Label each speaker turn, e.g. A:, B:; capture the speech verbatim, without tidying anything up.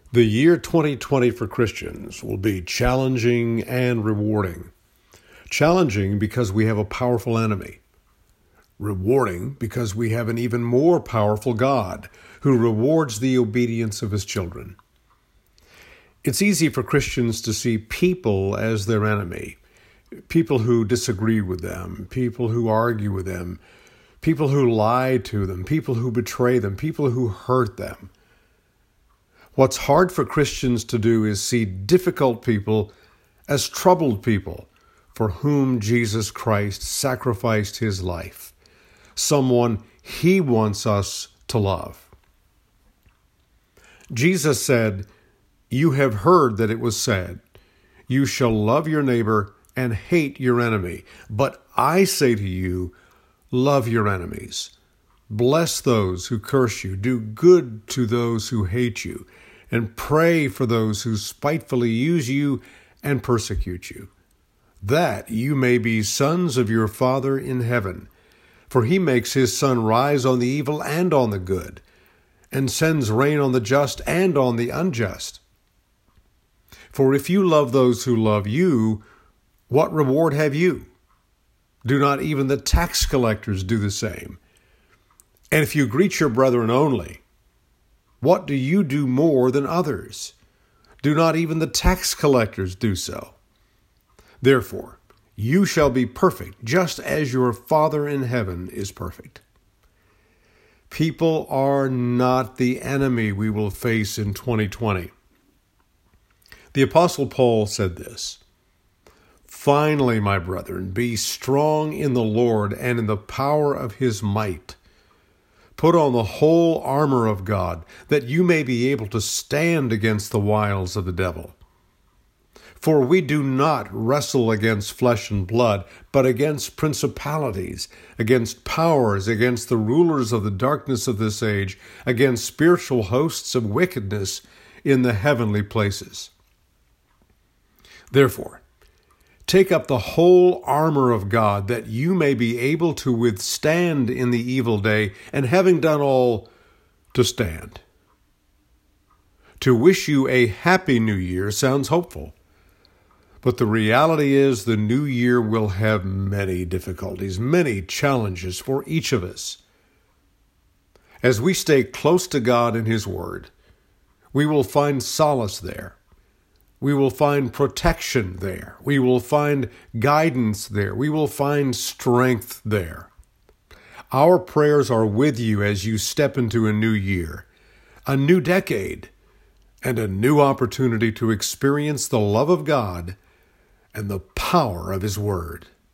A: The year twenty twenty for Christians will be challenging and rewarding. Challenging because we have a powerful enemy. Rewarding because we have an even more powerful God who rewards the obedience of his children. It's easy for Christians to see people as their enemy. People who disagree with them, people who argue with them, people who lie to them, people who betray them, people who hurt them. What's hard for Christians to do is see difficult people as troubled people for whom Jesus Christ sacrificed his life, someone he wants us to love. Jesus said, "You have heard that it was said, 'You shall love your neighbor and hate your enemy.' But I say to you, love your enemies. Bless those who curse you. Do good to those who hate you. And pray for those who spitefully use you and persecute you, that you may be sons of your Father in heaven. For he makes his sun rise on the evil and on the good, and sends rain on the just and on the unjust. For if you love those who love you, what reward have you? Do not even the tax collectors do the same? And if you greet your brethren only, what do you do more than others? Do not even the tax collectors do so? Therefore, you shall be perfect, just as your Father in heaven is perfect." People are not the enemy we will face in twenty twenty. The Apostle Paul said this, "Finally, my brethren, be strong in the Lord and in the power of his might. Put on the whole armor of God, that you may be able to stand against the wiles of the devil. For we do not wrestle against flesh and blood, but against principalities, against powers, against the rulers of the darkness of this age, against spiritual hosts of wickedness in the heavenly places. Therefore, take up the whole armor of God, that you may be able to withstand in the evil day, and having done all, to stand." To wish you a happy new year sounds hopeful, but the reality is the new year will have many difficulties, many challenges for each of us. As we stay close to God and his word, we will find solace there. We will find protection there. We will find guidance there. We will find strength there. Our prayers are with you as you step into a new year, a new decade, and a new opportunity to experience the love of God and the power of his word.